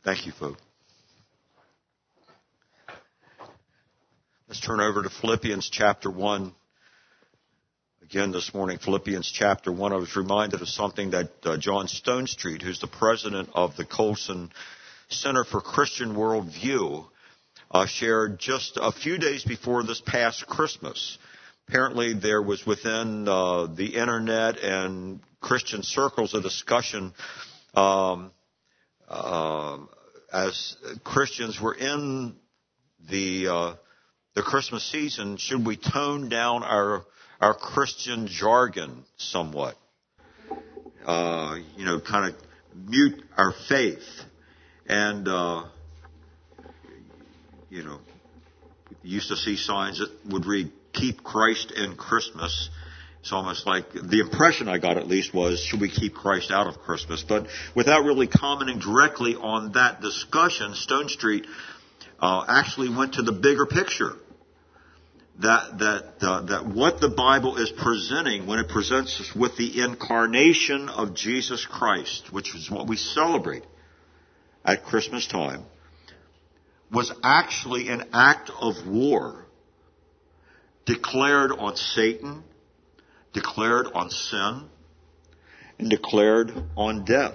Thank you, folks. Let's turn over to Philippians chapter 1. Again this morning, Philippians chapter 1. I was reminded of something that John Stonestreet, who's the president of the Colson Center for Christian Worldview, shared just a few days before this past Christmas. Apparently there was within the internet and Christian circles a discussion as Christians were in the Christmas season, should we tone down our Christian jargon somewhat? Kind of mute our faith. And, you used to see signs that would read, "Keep Christ in Christmas." It's almost like, the impression I got at least was, should we keep Christ out of Christmas? But without really commenting directly on that discussion, Stonestreet actually went to the bigger picture. That what the Bible is presenting when it presents us with the incarnation of Jesus Christ, which is what we celebrate at Christmas time, was actually an act of war declared on Satan, declared on sin, and declared on death.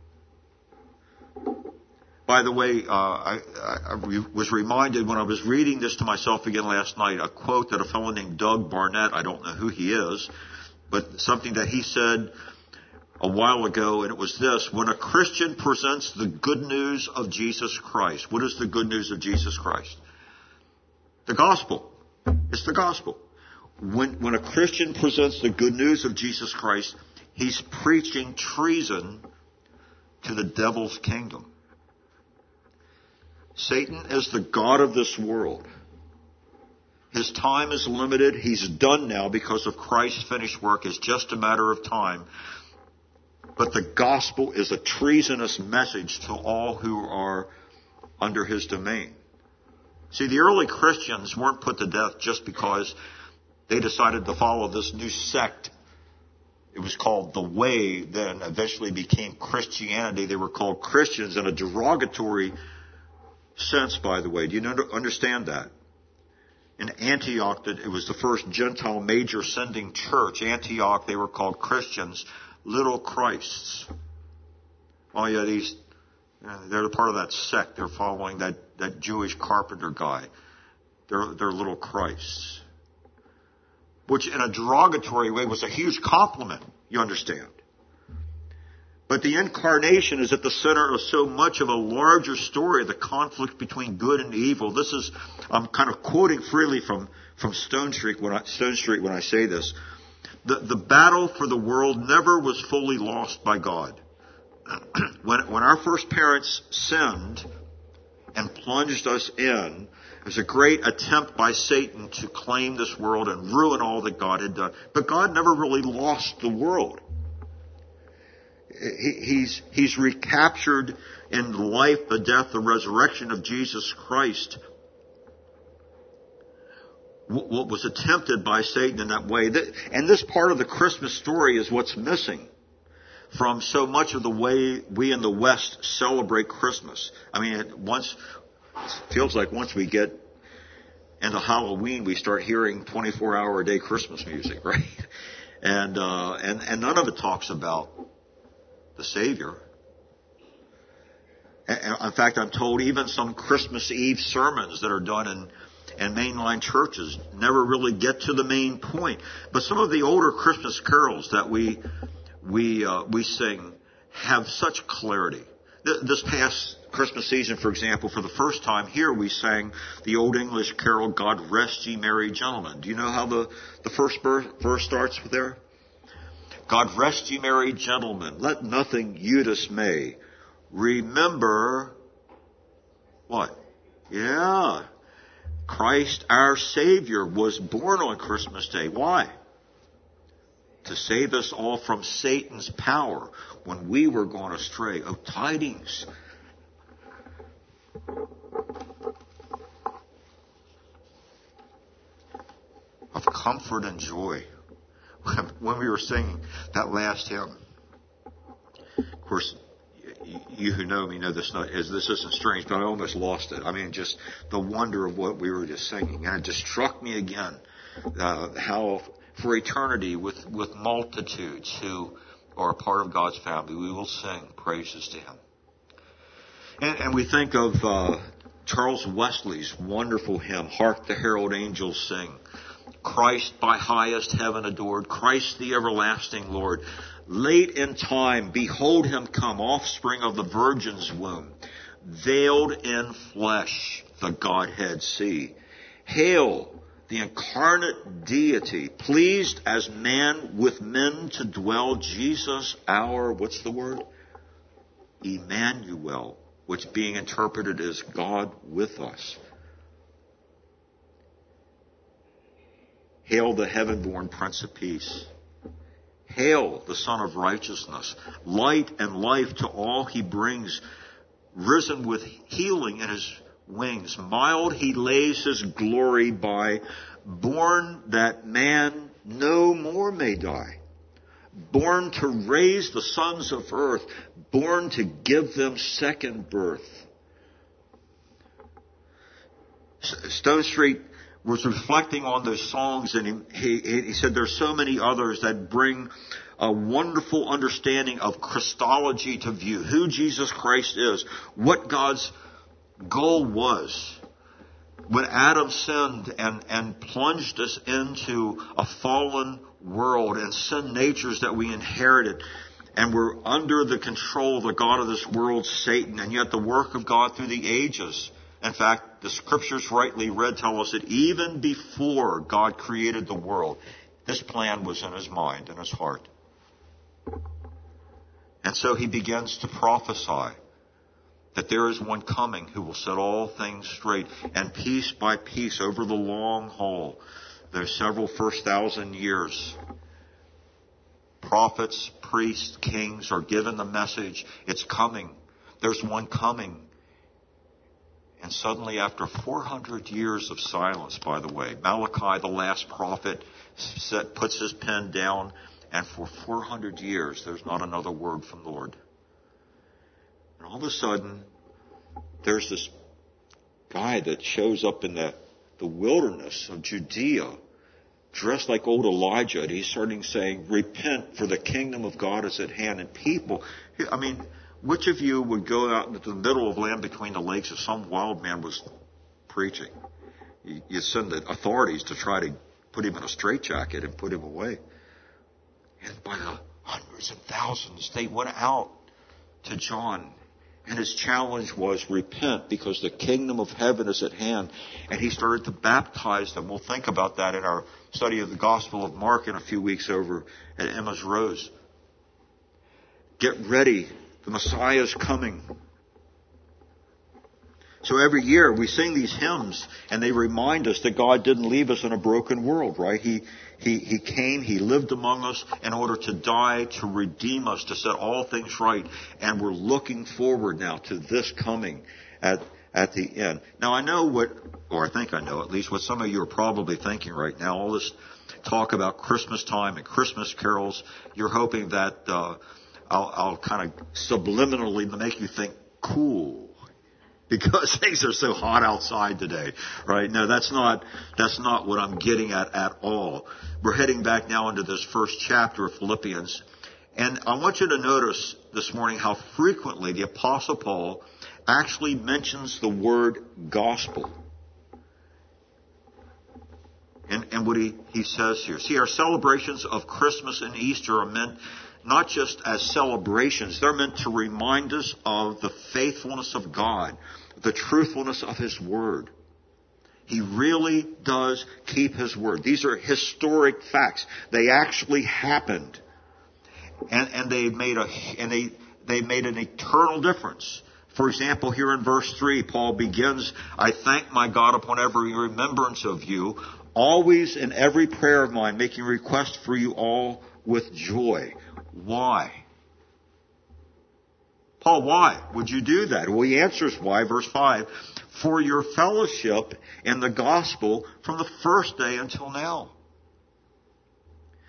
By the way, I was reminded when I was reading this to myself again last night, a quote that a fellow named Doug Barnett, I don't know who he is, but something that he said a while ago, and it was this: when a Christian presents the good news of Jesus Christ, what is the good news of Jesus Christ? The gospel. It's the gospel. When a Christian presents the good news of Jesus Christ, he's preaching treason to the devil's kingdom. Satan is the god of this world. His time is limited. He's done now because of Christ's finished work. It's just a matter of time. But the gospel is a treasonous message to all who are under his domain. See, the early Christians weren't put to death just because they decided to follow this new sect. It was called the Way, then eventually became Christianity. They were called Christians in a derogatory sense, by the way. Do you understand that? In Antioch, it was the first Gentile major sending church. Antioch, they were called Christians, little Christs. Oh yeah, they're part of that sect. They're following that Jewish carpenter guy. They're little Christs. Which in a derogatory way was a huge compliment, you understand. But the incarnation is at the center of so much of a larger story, the conflict between good and evil. I'm kind of quoting freely from Stonestreet when I say this. The battle for the world never was fully lost by God. When our first parents sinned and plunged us in, it was a great attempt by Satan to claim this world and ruin all that God had done. But God never really lost the world. He's recaptured in the life, the death, the resurrection of Jesus Christ what was attempted by Satan in that way. And this part of the Christmas story is what's missing from so much of the way we in the West celebrate Christmas. I mean, it feels like once we get into Halloween, we start hearing 24-hour-a-day Christmas music, right? And none of it talks about the Savior. And in fact, I'm told even some Christmas Eve sermons that are done in mainline churches never really get to the main point. But some of the older Christmas carols that we sing have such clarity. This past Christmas season, for example, for the first time here, we sang the Old English carol, "God Rest Ye Merry Gentlemen." Do you know how the first verse starts there? God rest ye merry gentlemen, let nothing you dismay. Remember, what? Yeah. Christ our Savior was born on Christmas Day. Why? To save us all from Satan's power when we were gone astray. Oh, tidings. Of comfort and joy. When we were singing that last hymn, of course, you who know me know this isn't strange, but I almost lost it. I mean, just the wonder of what we were just singing. And it just struck me again, how for eternity with multitudes who are a part of God's family, we will sing praises to Him. And we think of Charles Wesley's wonderful hymn, Hark the Herald Angels Sing. Christ by highest heaven adored, Christ the everlasting Lord. Late in time, behold Him come, offspring of the Virgin's womb. Veiled in flesh, the Godhead see. Hail, the incarnate deity, pleased as man with men to dwell. Jesus our, what's the word? Emmanuel, which being interpreted as God with us. Hail the heaven-born Prince of Peace. Hail the Son of Righteousness. Light and life to all He brings. Risen with healing in His wings. Mild He lays His glory by. Born that man no more may die. Born to raise the sons of earth. Born to give them second birth. Stone Street was reflecting on those songs, and he said there's so many others that bring a wonderful understanding of Christology to view, who Jesus Christ is, what God's goal was when Adam sinned and plunged us into a fallen world and sin natures that we inherited, and we're under the control of the God of this world, Satan, and yet the work of God through the ages. In fact, the scriptures rightly read tell us that even before God created the world, this plan was in His mind and His heart. And so He begins to prophesy that there is one coming who will set all things straight, and piece by piece over the long haul, there's several first 1,000 years, prophets, priests, kings are given the message, it's coming. There's one coming. And suddenly, after 400 years of silence, by the way, Malachi, the last prophet, puts his pen down, and for 400 years, there's not another word from the Lord. And all of a sudden, there's this guy that shows up in the wilderness of Judea, dressed like old Elijah, and he's starting saying, repent, for the kingdom of God is at hand. And people, I mean, which of you would go out into the middle of land between the lakes if some wild man was preaching? You send the authorities to try to put him in a straitjacket and put him away. And by the hundreds and thousands, they went out to John. And his challenge was, repent, because the kingdom of heaven is at hand. And he started to baptize them. We'll think about that in our study of the Gospel of Mark in a few weeks over at Emma's Rose. Get ready. The Messiah is coming. So every year we sing these hymns, and they remind us that God didn't leave us in a broken world, right? He came, He lived among us in order to die, to redeem us, to set all things right. And we're looking forward now to this coming at the end. Now I know I think I know at least what some of you are probably thinking right now. All this talk about Christmas time and Christmas carols, you're hoping that I'll kind of subliminally make you think, cool, because things are so hot outside today, right? No, that's not what I'm getting at all. We're heading back now into this first chapter of Philippians, and I want you to notice this morning how frequently the Apostle Paul actually mentions the word gospel. And what he says here. See, our celebrations of Christmas and Easter are meant not just as celebrations, they're meant to remind us of the faithfulness of God, the truthfulness of His Word. He really does keep His Word. These are historic facts. They actually happened. And they made an eternal difference. For example, here in verse 3, Paul begins, I thank my God upon every remembrance of you, always in every prayer of mine, making request for you all with joy. Why? Paul, why would you do that? Well, he answers why, verse 5, for your fellowship in the gospel from the first day until now.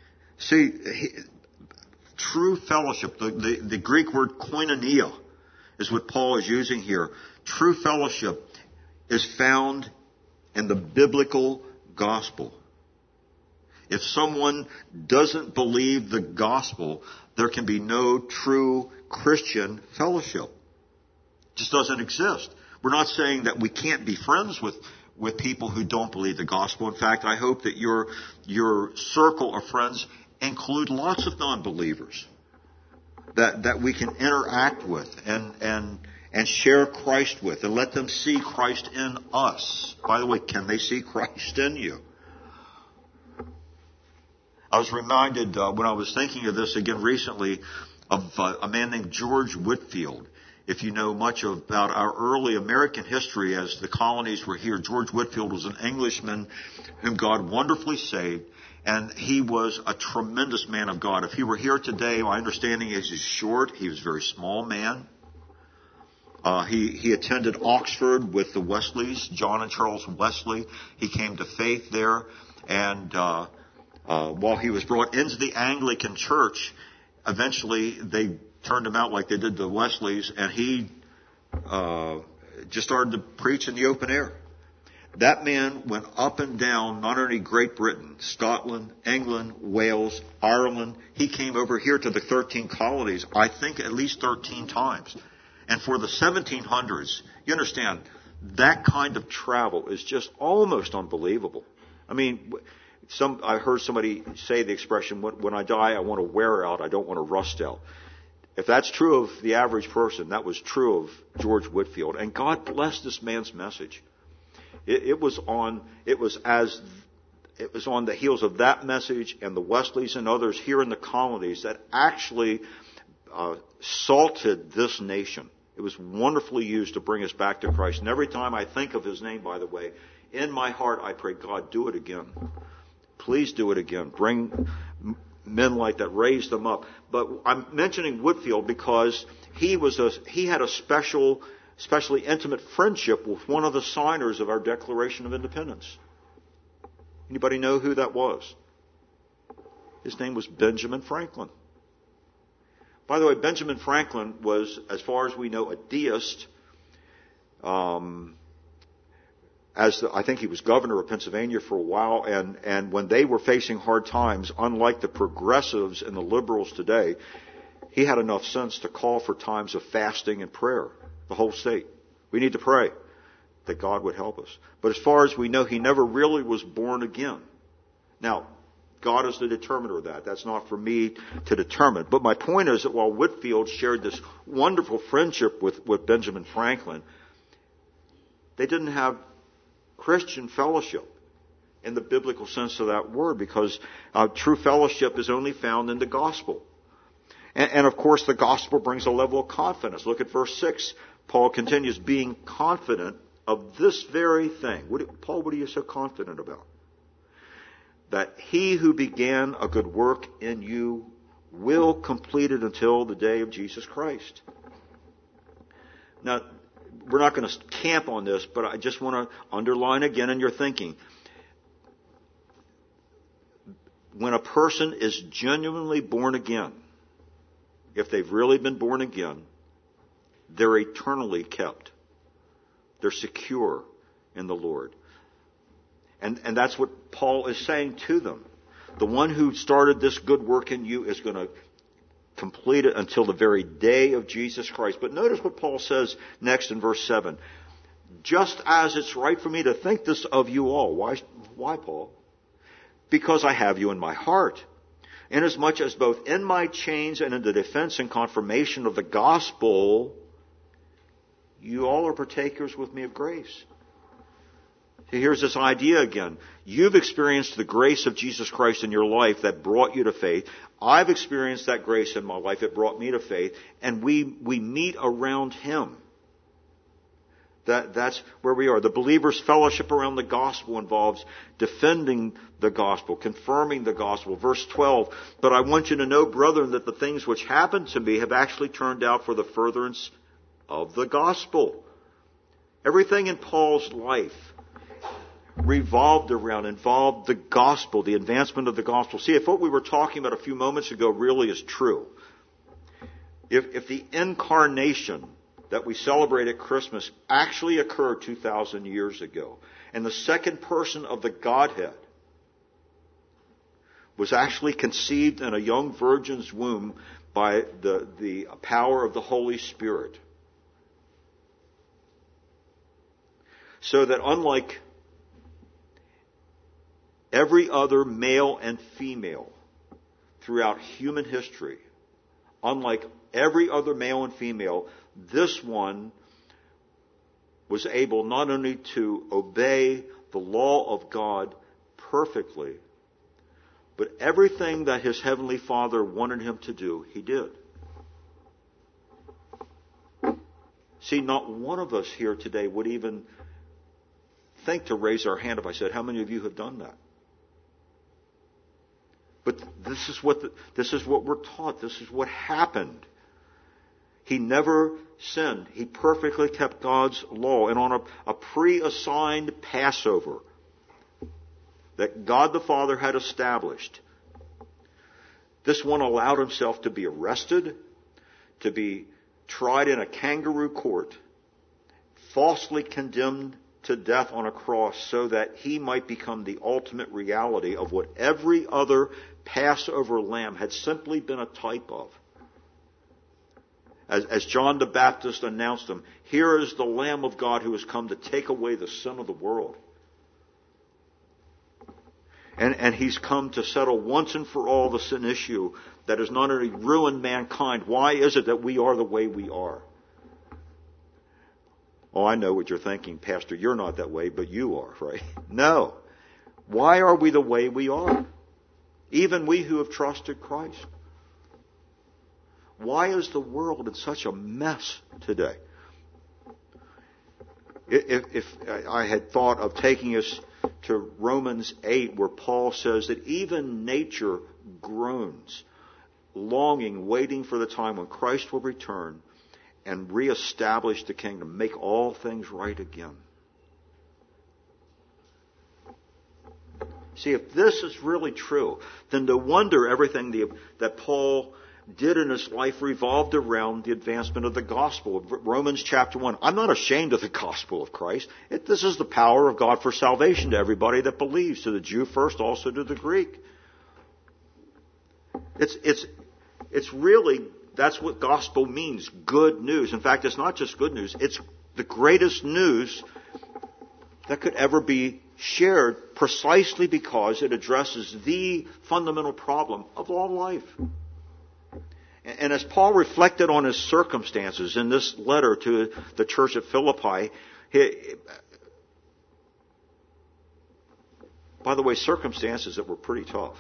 See, true fellowship, the Greek word koinonia, is what Paul is using here. True fellowship is found in the biblical gospel. If someone doesn't believe the gospel, there can be no true Christian fellowship. It just doesn't exist. We're not saying that we can't be friends with people who don't believe the gospel. In fact, I hope that your circle of friends include lots of non-believers that we can interact with and share Christ with and let them see Christ in us. By the way, can they see Christ in you? I was reminded when I was thinking of this again recently of a man named George Whitefield. If you know much about our early American history as the colonies were here, George Whitefield was an Englishman whom God wonderfully saved, and he was a tremendous man of God. If he were here today, my understanding is he's short. He was a very small man. He attended Oxford with the Wesleys, John and Charles Wesley. He came to faith there, and while he was brought into the Anglican Church, eventually they turned him out like they did the Wesleys, and he just started to preach in the open air. That man went up and down, not only Great Britain, Scotland, England, Wales, Ireland. He came over here to the 13 colonies, I think at least 13 times. And for the 1700s, you understand, that kind of travel is just almost unbelievable. I mean, I heard somebody say the expression, when I die, I want to wear out, I don't want to rust out. If that's true of the average person, that was true of George Whitefield. And God blessed this man's message. It was on the heels of that message and the Wesleys and others here in the colonies that actually salted this nation. It was wonderfully used to bring us back to Christ. And every time I think of his name, by the way, in my heart I pray, God, do it again. Please do it again. Bring men like that, raise them up. But I'm mentioning Whitefield because he had a especially intimate friendship with one of the signers of our Declaration of Independence. Anybody know who that was? His name was Benjamin Franklin. By the way, Benjamin Franklin was, as far as we know, a deist. I think he was governor of Pennsylvania for a while, and when they were facing hard times, unlike the progressives and the liberals today, he had enough sense to call for times of fasting and prayer. The whole state. We need to pray that God would help us. But as far as we know, he never really was born again. Now, God is the determiner of that. That's not for me to determine. But my point is that while Whitefield shared this wonderful friendship with Benjamin Franklin, they didn't have Christian fellowship in the biblical sense of that word, because true fellowship is only found in the gospel. And of course, the gospel brings a level of confidence. Look at verse 6. Paul continues, being confident of this very thing. Paul, what are you so confident about? That he who began a good work in you will complete it until the day of Jesus Christ. Now, we're not going to camp on this, but I just want to underline again in your thinking. When a person is genuinely born again, if they've really been born again, they're eternally kept. They're secure in the Lord. And that's what Paul is saying to them. The one who started this good work in you is going to complete it until the very day of Jesus Christ. But notice what Paul says next in verse 7. Just as it's right for me to think this of you all. Why, Paul? Because I have you in my heart. Inasmuch as both in my chains and in the defense and confirmation of the gospel, you all are partakers with me of grace. Here's this idea again. You've experienced the grace of Jesus Christ in your life that brought you to faith. I've experienced that grace in my life. It brought me to faith. And we meet around Him. That's where we are. The believer's fellowship around the gospel involves defending the gospel, confirming the gospel. Verse 12, but I want you to know, brethren, that the things which happened to me have actually turned out for the furtherance of the gospel. Everything in Paul's life involved the gospel, the advancement of the gospel. See, if what we were talking about a few moments ago really is true, if the incarnation that we celebrate at Christmas actually occurred 2,000 years ago. And the second person of the Godhead was actually conceived in a young virgin's womb by the power of the Holy Spirit. So that unlike every other male and female throughout human history, unlike every other male and female, this one was able not only to obey the law of God perfectly, but everything that his heavenly Father wanted him to do, he did. See, not one of us here today would even think to raise our hand if I said, how many of you have done that? But this is what we're taught. This is what happened. He never sinned. He perfectly kept God's law. And on a pre-assigned Passover that God the Father had established, this one allowed himself to be arrested, to be tried in a kangaroo court, falsely condemned to death on a cross so that he might become the ultimate reality of what every other Passover lamb had simply been a type of. As John the Baptist announced him, here is the Lamb of God who has come to take away the sin of the world. And he's come to settle once and for all the sin issue that has not only ruined mankind. Why is it that we are the way we are? Oh, I know what you're thinking, Pastor. You're not that way, but you are, right? No. Why are we the way we are? Even we who have trusted Christ. Why is the world in such a mess today? If I had thought of taking us to Romans 8, where Paul says that even nature groans, longing, waiting for the time when Christ will return and reestablish the kingdom, make all things right again. See, if this is really true, then no wonder everything that Paul did in his life revolved around the advancement of the gospel. Romans chapter 1. I'm not ashamed of the gospel of Christ. This is the power of God for salvation to everybody that believes, to the Jew first, also to the Greek. It's really, that's what gospel means, good news. In fact, it's not just good news, it's the greatest news that could ever be shared, precisely because it addresses the fundamental problem of all life. And as Paul reflected on his circumstances in this letter to the church at Philippi, by the way, circumstances that were pretty tough.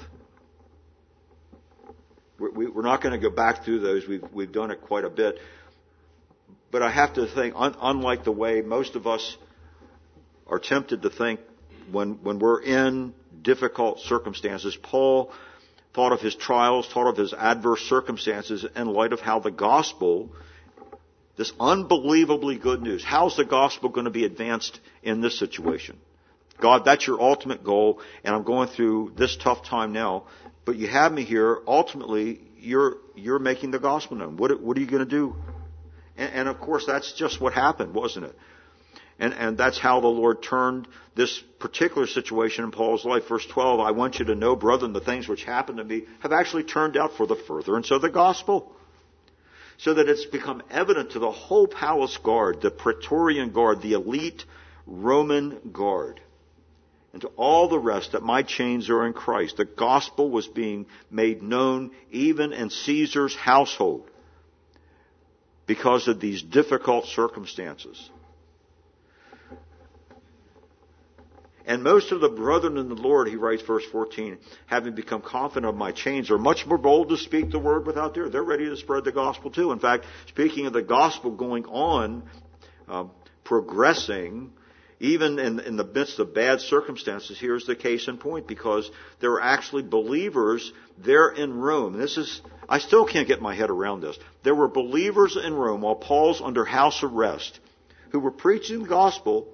We're not going to go back through those. We've done it quite a bit. But I have to think, unlike the way most of us are tempted to think when we're in difficult circumstances, Paul thought of his trials, thought of his adverse circumstances in light of how the gospel, this unbelievably good news, how's the gospel going to be advanced in this situation? God, that's your ultimate goal, and I'm going through this tough time now, but you have me here. Ultimately, you're making the gospel known. What are you going to do? And of course, that's just what happened, wasn't it? And that's how the Lord turned this particular situation in Paul's life. Verse 12, I want you to know, brethren, the things which happened to me have actually turned out for the furtherance of the gospel. So that it's become evident to the whole palace guard, the Praetorian Guard, the elite Roman guard, and to all the rest that my chains are in Christ. The gospel was being made known even in Caesar's household because of these difficult circumstances. And most of the brethren in the Lord, he writes, verse 14, having become confident of my chains, are much more bold to speak the word without fear. They're ready to spread the gospel too. In fact, speaking of the gospel going on, progressing, even in the midst of bad circumstances, here's the case in point, because there were actually believers there in Rome. I still can't get my head around this. There were believers in Rome while Paul's under house arrest who were preaching the gospel.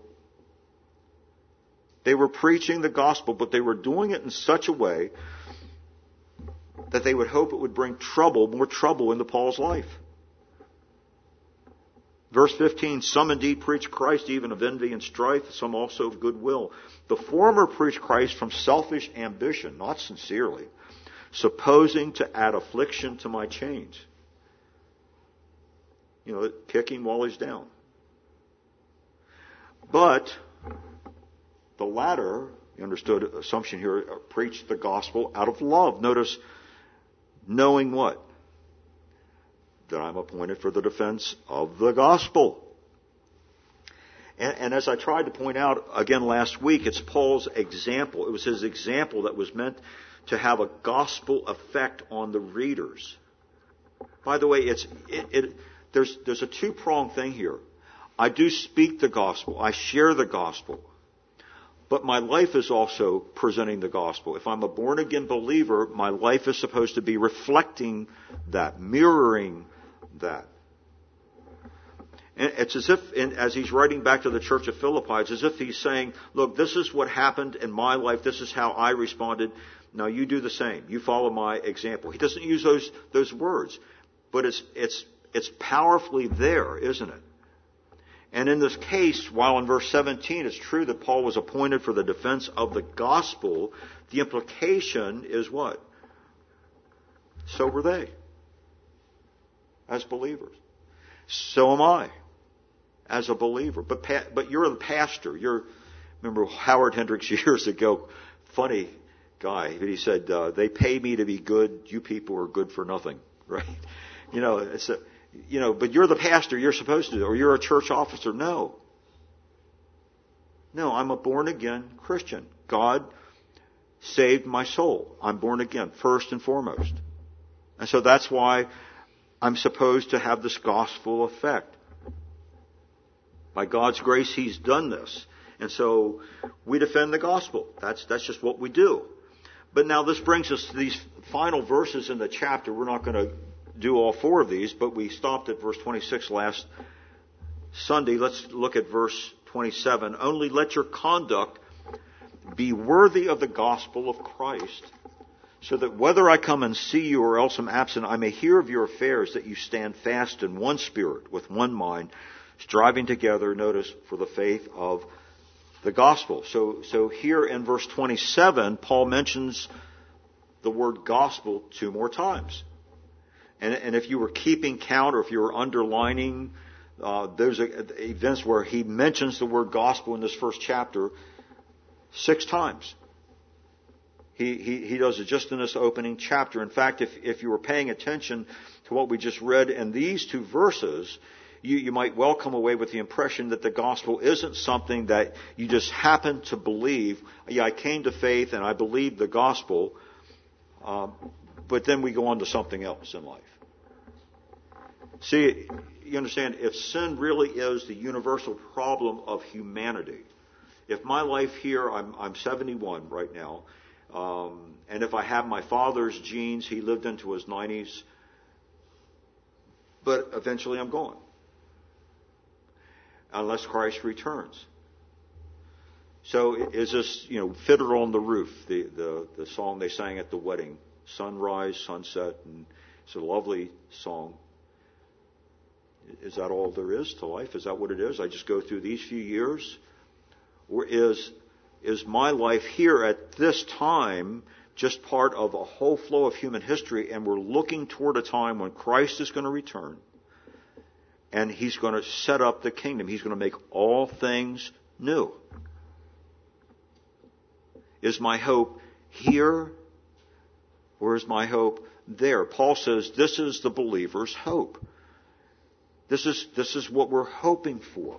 They were preaching the gospel, but they were doing it in such a way that they would hope it would bring more trouble into Paul's life. Verse 15, some indeed preach Christ even of envy and strife, some also of goodwill. The former preach Christ from selfish ambition, not sincerely, supposing to add affliction to my chains. Kicking while he's down. But the latter, you understood assumption here, preached the gospel out of love. Notice, knowing what? That I'm appointed for the defense of the gospel. And as I tried to point out again last week, it's Paul's example. It was his example that was meant to have a gospel effect on the readers. By the way, there's a two-pronged thing here. I do speak the gospel. I share the gospel. But my life is also presenting the gospel. If I'm a born-again believer, my life is supposed to be reflecting that, mirroring that. And it's as if, as he's writing back to the church of Philippi, it's as if he's saying, look, this is what happened in my life. This is how I responded. Now you do the same. You follow my example. He doesn't use those words. But it's powerfully there, isn't it? And in this case, while in verse 17 it's true that Paul was appointed for the defense of the gospel, the implication is what? So were they, as believers. So am I, as a believer. But you're the pastor. Remember Howard Hendricks years ago, funny guy, but he said, they pay me to be good, you people are good for nothing, right? But you're the pastor, you're supposed to, or you're a church officer. No, I'm a born-again Christian. God saved my soul. I'm born again, first and foremost. And so that's why I'm supposed to have this gospel effect. By God's grace, He's done this. And so we defend the gospel. That's just what we do. But now this brings us to these final verses in the chapter. We're not going to do all four of these, but we stopped at verse 26 last Sunday. Let's look at verse 27. Only let your conduct be worthy of the gospel of Christ, so that whether I come and see you or else am absent, I may hear of your affairs, that you stand fast in one spirit, with one mind, striving together, notice, for the faith of the gospel. So here in verse 27, Paul mentions the word gospel 2 more times. And if you were keeping count, or if you were underlining those events where he mentions the word gospel in this first chapter 6 times. He does it just in this opening chapter. In fact, if you were paying attention to what we just read in these 2 verses, you might well come away with the impression that the gospel isn't something that you just happen to believe. Yeah, I came to faith and I believed the gospel, but then we go on to something else in life. See, you understand, if sin really is the universal problem of humanity, if my life here, I'm 71 right now, and if I have my father's genes, he lived into his 90s, but eventually I'm gone. Unless Christ returns. So is this, Fiddler on the Roof, the song they sang at the wedding, sunrise, sunset, and it's a lovely song. Is that all there is to life? Is that what it is? I just go through these few years? Or is my life here at this time just part of a whole flow of human history, and we're looking toward a time when Christ is going to return and He's going to set up the kingdom. He's going to make all things new. Is my hope here, or is my hope there? Paul says this is the believer's hope. This is what we're hoping for.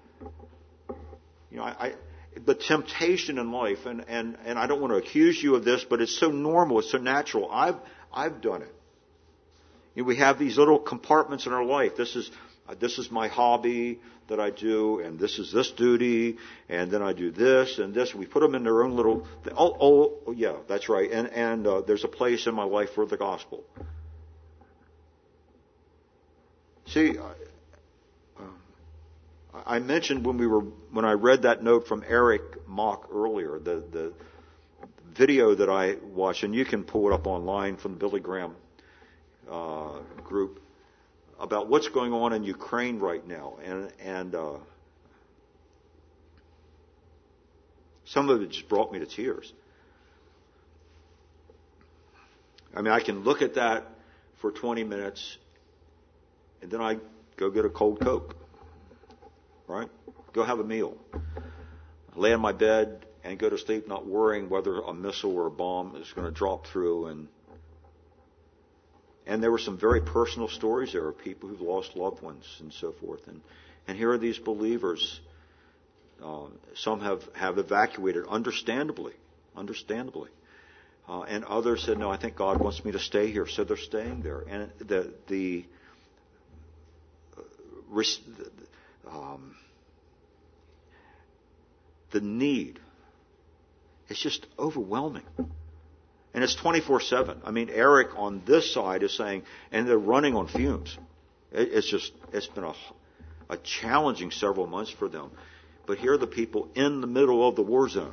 The temptation in life, and I don't want to accuse you of this, but it's so normal, it's so natural. I've done it. We have these little compartments in our life. This is my hobby that I do, and this is this duty, and then I do this and this. We put them in their own little. Oh yeah, that's right. And there's a place in my life for the gospel. See, I mentioned when I read that note from Eric Mock earlier, the video that I watched, and you can pull it up online from the Billy Graham group. about what's going on in Ukraine right now, and some of it just brought me to tears. I mean, I can look at that for 20 minutes, and then I go get a cold Coke, right? Go have a meal. Lay in my bed and go to sleep not worrying whether a missile or a bomb is going to drop through. And there were some very personal stories there of people who've lost loved ones and so forth. And here are these believers. Some have evacuated, understandably. And others said, no, I think God wants me to stay here. So they're staying there. And the need is just overwhelming. And it's 24/7. I mean, Eric on this side is saying, and they're running on fumes. It's been a challenging several months for them. But here are the people in the middle of the war zone.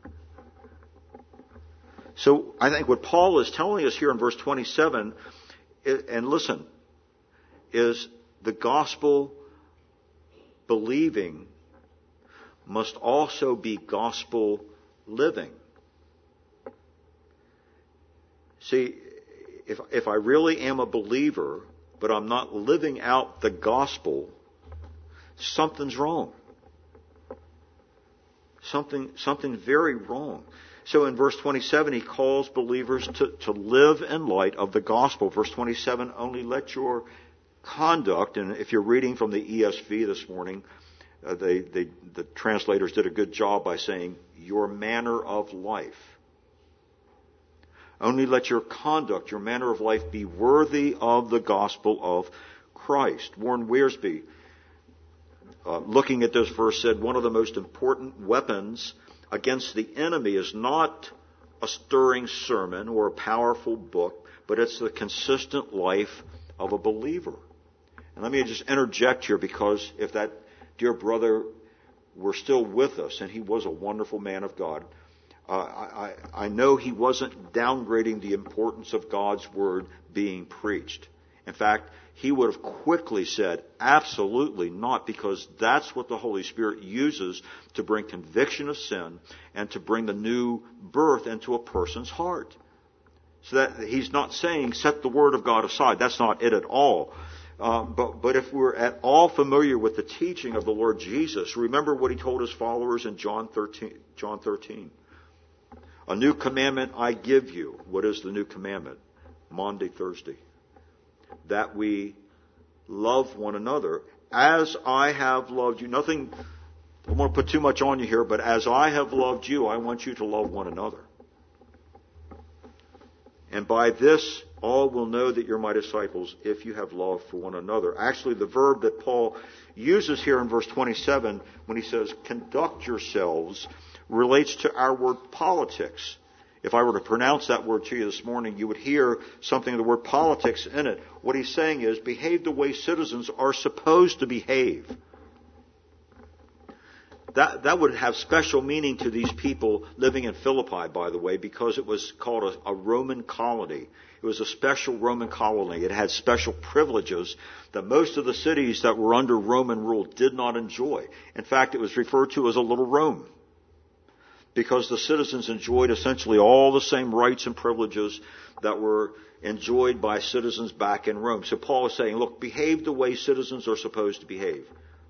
So I think what Paul is telling us here in verse 27, and listen, is the gospel believing must also be gospel living. See, if I really am a believer, but I'm not living out the gospel, something's wrong. Something very wrong. So in verse 27, he calls believers to live in light of the gospel. Verse 27, only let your conduct, and if you're reading from the ESV this morning, the translators did a good job by saying, your manner of life. Only let your conduct, your manner of life, be worthy of the gospel of Christ. Warren Wiersbe, looking at this verse, said one of the most important weapons against the enemy is not a stirring sermon or a powerful book, but it's the consistent life of a believer. And let me just interject here, because if that dear brother were still with us, and he was a wonderful man of God, I know he wasn't downgrading the importance of God's Word being preached. In fact, he would have quickly said, absolutely not, because that's what the Holy Spirit uses to bring conviction of sin and to bring the new birth into a person's heart. So that he's not saying set the Word of God aside. That's not it at all. But if we're at all familiar with the teaching of the Lord Jesus, remember what he told his followers in John 13. A new commandment I give you. What is the new commandment? Maundy Thursday. That we love one another as I have loved you. Nothing, I don't want to put too much on you here, but as I have loved you, I want you to love one another. And by this, all will know that you're my disciples if you have love for one another. Actually, the verb that Paul uses here in verse 27 when he says, conduct yourselves, relates to our word politics. If I were to pronounce that word to you this morning, you would hear something of the word politics in it. What he's saying is, behave the way citizens are supposed to behave. That would have special meaning to these people living in Philippi, by the way, because it was called a Roman colony. It was a special Roman colony. It had special privileges that most of the cities that were under Roman rule did not enjoy. In fact, it was referred to as a little Rome, because the citizens enjoyed essentially all the same rights and privileges that were enjoyed by citizens back in Rome. So Paul is saying, look, behave the way citizens are supposed to behave.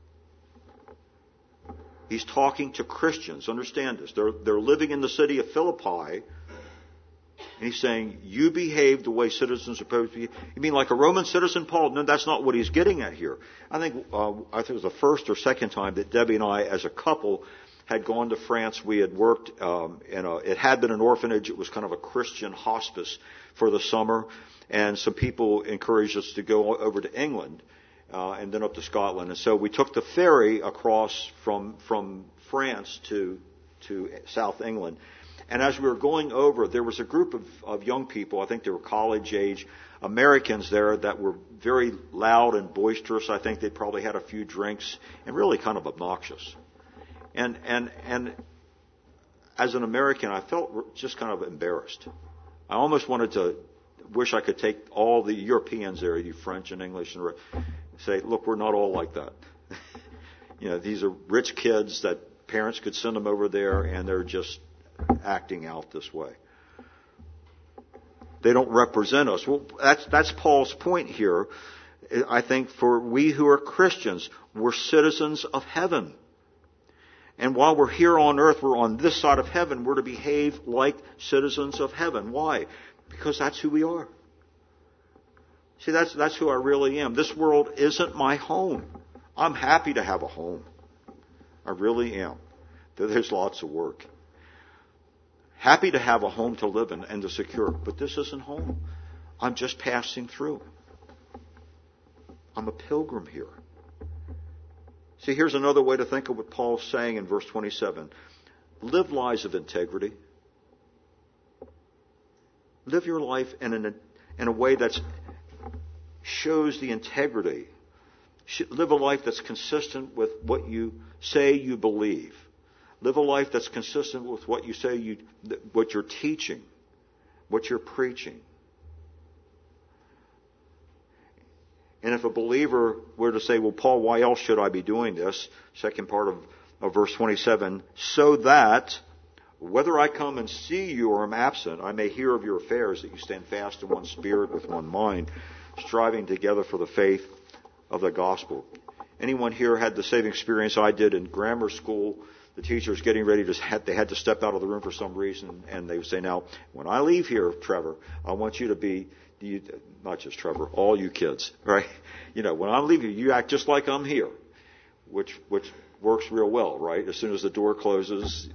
He's talking to Christians. Understand this. They're living in the city of Philippi. And he's saying, you behave the way citizens are supposed to behave. You mean like a Roman citizen, Paul? No, that's not what he's getting at here. I think it was the first or second time that Debbie and I, as a couple, had gone to France. We had worked it had been an orphanage. It was kind of a Christian hospice for the summer. And some people encouraged us to go over to England. And then up to Scotland. And so we took the ferry across from France to South England. And as we were going over, there was a group of young people, I think they were college-age Americans there, that were very loud and boisterous. I think they probably had a few drinks and really kind of obnoxious. And as an American, I felt just kind of embarrassed. I almost wanted to wish I could take all the Europeans there, you French and English, and say, look, we're not all like that. These are rich kids that parents could send them over there, and they're just acting out this way. They don't represent us. Well, that's Paul's point here. I think for we who are Christians, we're citizens of heaven. And while we're here on earth, we're on this side of heaven, we're to behave like citizens of heaven. Why? Because that's who we are. See, that's who I really am. This world isn't my home. I'm happy to have a home. I really am. There's lots of work. Happy to have a home to live in and to secure. But this isn't home. I'm just passing through. I'm a pilgrim here. See, here's another way to think of what Paul's saying in verse 27. Live lives of integrity. Live your life in a way that shows the integrity. Live a life that's consistent with what you say you believe. Live a life that's consistent with what you say what you're teaching, what you're preaching. And if a believer were to say, well, Paul, why else should I be doing this? Second part of verse 27, so that whether I come and see you or am absent, I may hear of your affairs, that you stand fast in one spirit with one mind, striving together for the faith of the gospel. Anyone here had the same experience I did in grammar school? The teachers getting ready they had to step out of the room for some reason, and they would say, now, when I leave here, Trevor, I want you to be, not just Trevor, all you kids, right? When I leave you act just like I'm here, which works real well, right? As soon as the door closes.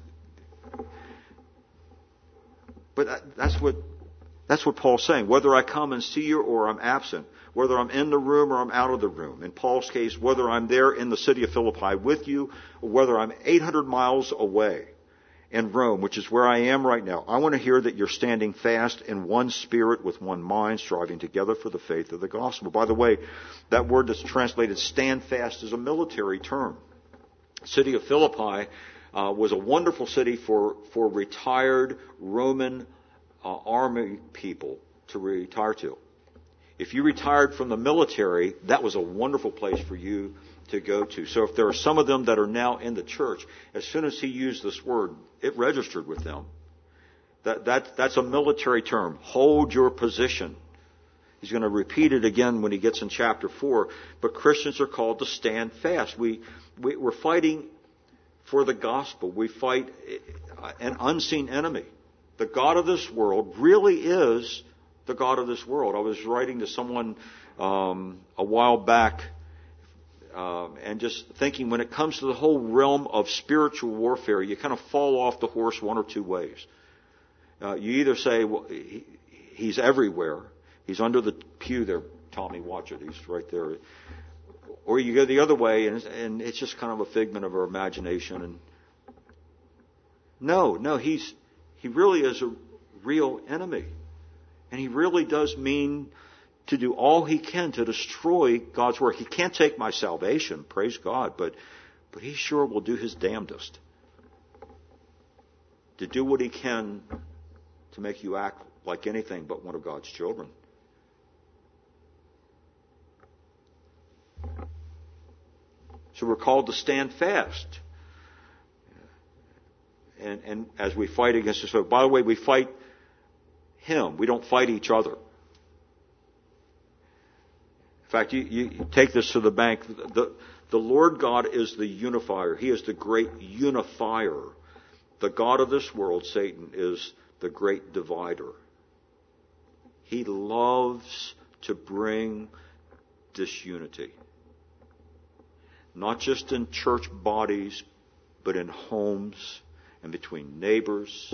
But that's what Paul's saying. Whether I come and see you or I'm absent, whether I'm in the room or I'm out of the room. In Paul's case, whether I'm there in the city of Philippi with you, or whether I'm 800 miles away in Rome, which is where I am right now, I want to hear that you're standing fast in one spirit with one mind, striving together for the faith of the gospel. By the way, that word that's translated stand fast is a military term. The city of Philippi was a wonderful city for retired Roman army people to retire to. If you retired from the military, that was a wonderful place for you to go to. So if there are some of them that are now in the church, as soon as he used this word, it registered with them. That's a military term. Hold your position. He's going to repeat it again when he gets in chapter 4. But Christians are called to stand fast. We're fighting for the gospel. We fight an unseen enemy. The God of this world really is the God of this world. I was writing to someone a while back and just thinking when it comes to the whole realm of spiritual warfare, you kind of fall off the horse one or two ways. You either say, well, he's everywhere. He's under the pew there. Tommy, watch it. He's right there. Or you go the other way, and it's just kind of a figment of our imagination. And no, he really is a real enemy. And he really does mean to do all he can to destroy God's work. He can't take my salvation, praise God, but he sure will do his damnedest to do what he can to make you act like anything but one of God's children. So we're called to stand fast. And as we fight against this, by the way, we fight him. We don't fight each other. In fact, you take this to the bank. The Lord God is the unifier. He is the great unifier. The God of this world, Satan, is the great divider. He loves to bring disunity. Not just in church bodies, but in homes and between neighbors.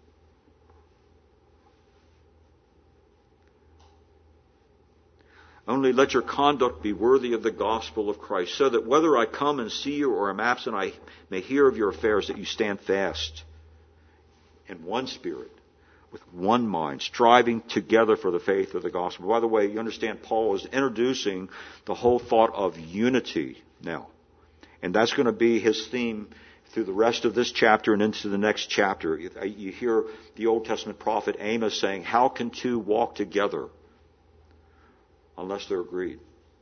Only let your conduct be worthy of the gospel of Christ, so that whether I come and see you or am absent, I may hear of your affairs, that you stand fast in one spirit, with one mind, striving together for the faith of the gospel. By the way, you understand Paul is introducing the whole thought of unity now. And that's going to be his theme through the rest of this chapter and into the next chapter. You hear the Old Testament prophet Amos saying, how can two walk together unless they're agreed.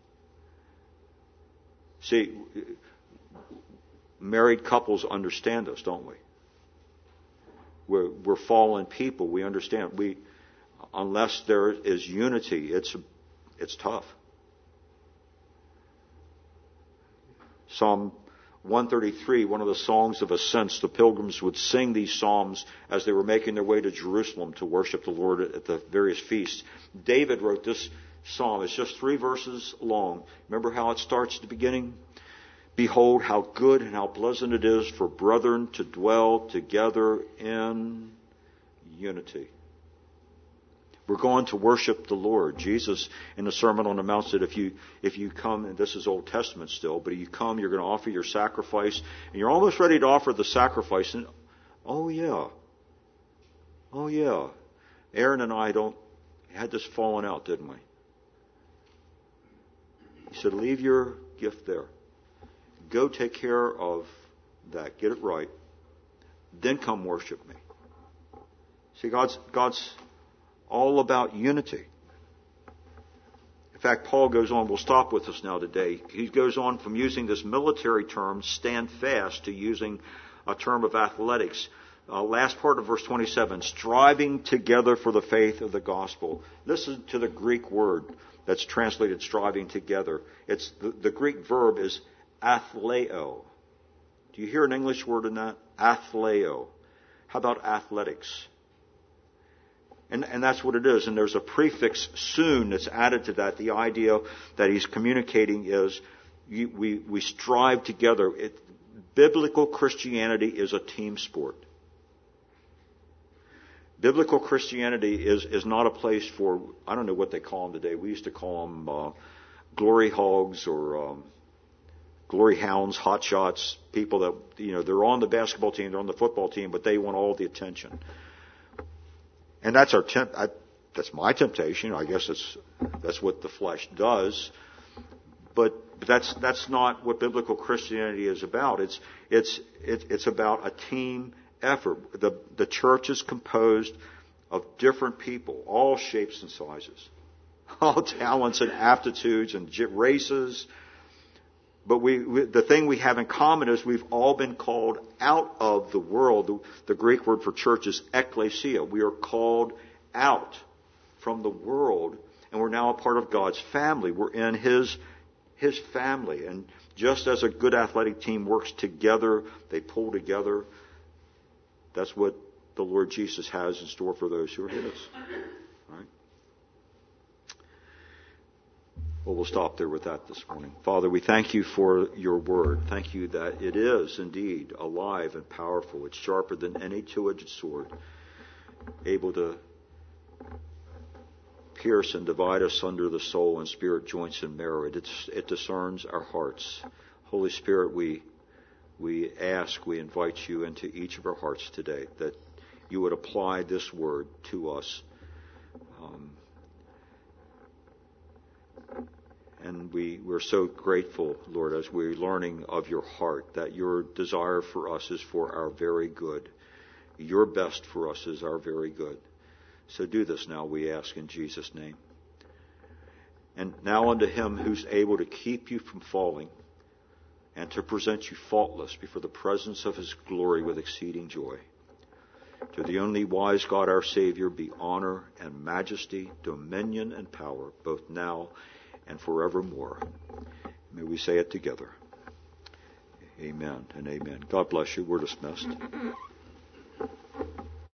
See, married couples understand this, don't we? We're fallen people. We understand. Unless there is unity, it's tough. Psalm 133, one of the songs of ascents, the pilgrims would sing these psalms as they were making their way to Jerusalem to worship the Lord at the various feasts. David wrote this psalm. It's just 3 verses long. Remember how it starts at the beginning? Behold, how good and how pleasant it is for brethren to dwell together in unity. We're going to worship the Lord. Jesus, in the Sermon on the Mount, said, if you come, and this is Old Testament still, but if you come, you're going to offer your sacrifice, and you're almost ready to offer the sacrifice, and oh yeah, Aaron and I had this falling out, didn't we? He said, leave your gift there. Go take care of that. Get it right. Then come worship me. See, God's all about unity. In fact, Paul goes on, we'll stop with this now today. He goes on from using this military term, stand fast, to using a term of athletics. Last part of verse 27, striving together for the faith of the gospel. Listen to the Greek word that's translated striving together. It's the Greek verb is athleo. Do you hear an English word in that? Athleo. How about athletics? And that's what it is. And there's a prefix soon that's added to that. The idea that he's communicating is we strive together. Biblical Christianity is a team sport. Biblical Christianity is not a place for, I don't know what they call them today. We used to call them glory hogs or glory hounds, hot shots, people that, they're on the basketball team, they're on the football team, but they want all the attention. And that's that's my temptation. I guess that's what the flesh does. But that's not what biblical Christianity is about. It's about a team effort. The church is composed of different people, all shapes and sizes, all talents and aptitudes and races. But the thing we have in common is we've all been called out of the world. The Greek word for church is ekklesia. We are called out from the world, and we're now a part of God's family. We're in His family. And just as a good athletic team works together, they pull together, that's what the Lord Jesus has in store for those who are His. Right? Well, we'll stop there with that this morning. Father, we thank you for your word. Thank you that it is indeed alive and powerful. It's sharper than any two-edged sword, able to pierce and divide us under the soul and spirit, joints and marrow. It discerns our hearts. Holy Spirit, we invite you into each of our hearts today, that you would apply this word to us. And we're so grateful, Lord, as we're learning of your heart, that your desire for us is for our very good. Your best for us is our very good. So do this now, we ask in Jesus' name. And now unto him who's able to keep you from falling and to present you faultless before the presence of his glory with exceeding joy. To the only wise God our Savior be honor and majesty, dominion and power, both now and forevermore. May we say it together. Amen and amen. God bless you. We're dismissed.